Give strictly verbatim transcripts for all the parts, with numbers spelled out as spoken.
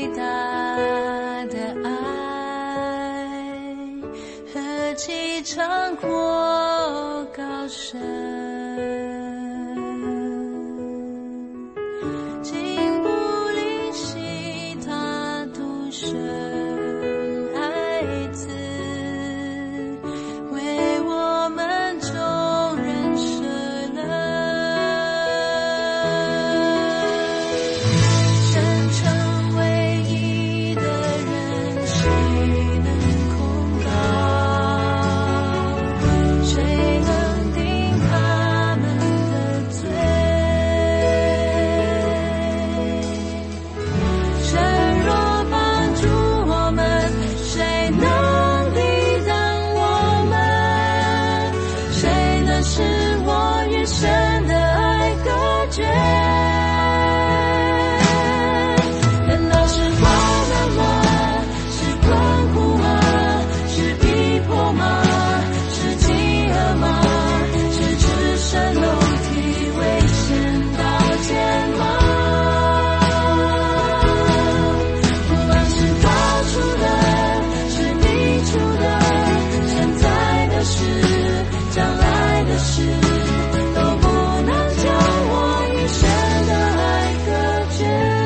伟大的爱，何其长阔高深，竟不吝惜他独生爱子，为我们众人舍了。真诚唯一的人，谁能控告？谁能定他们的罪？神若帮助我们，谁能抵挡我们？谁能使我与神的爱隔绝？难道是患难吗？是困苦吗？是逼迫吗？是饥饿吗？是赤身露体危险刀剑吗？不管是高处的，是低处的，现在的事，将来的事，都不能将我与神的爱隔绝。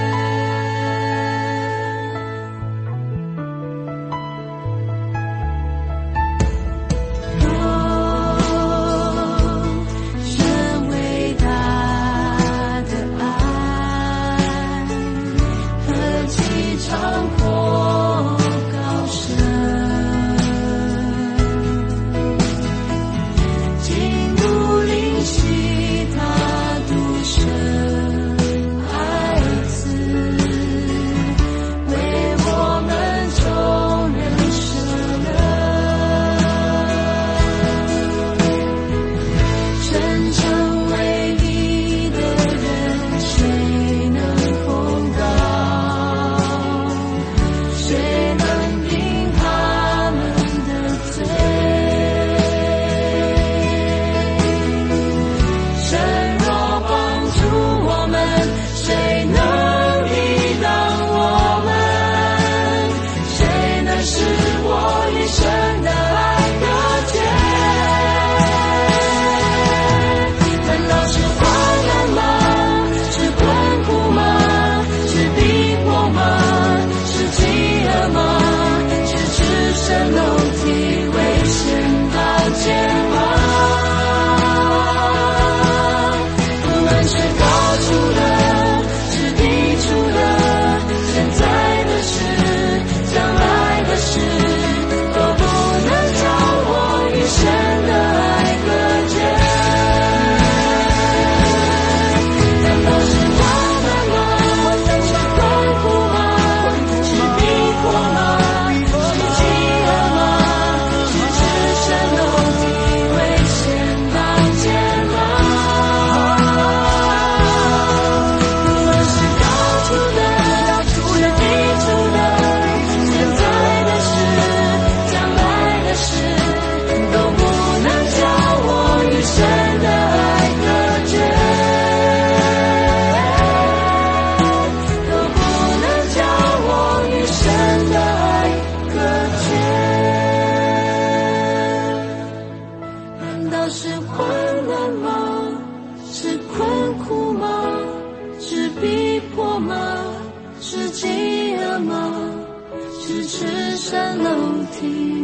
哦，神伟大的爱，何其长阔高深，竟不吝惜他独生爱子，为我们众人舍了。真诚唯一的人，谁能控告？谁能定他们的罪？神若帮助我们，谁能抵挡我们？谁能使我与神的爱隔绝？难道是患难吗？是困苦吗？是逼迫吗？是饥饿吗？是赤身露体危险刀剑吗？不论是高处的，是低处的，现在的事，将来的事，都不能将我与神的爱隔绝。难道是患难吗？是困苦吗？是逼迫吗？是饥饿吗？是赤身露体危险刀剑吗？不论是高处的，是低处的，现在的事，将来的事，都不能将我与神的爱隔绝，都不能将我与神的爱隔绝。难道是患难吗？是困苦吗？是逼迫吗？是饥饿吗？是赤身露体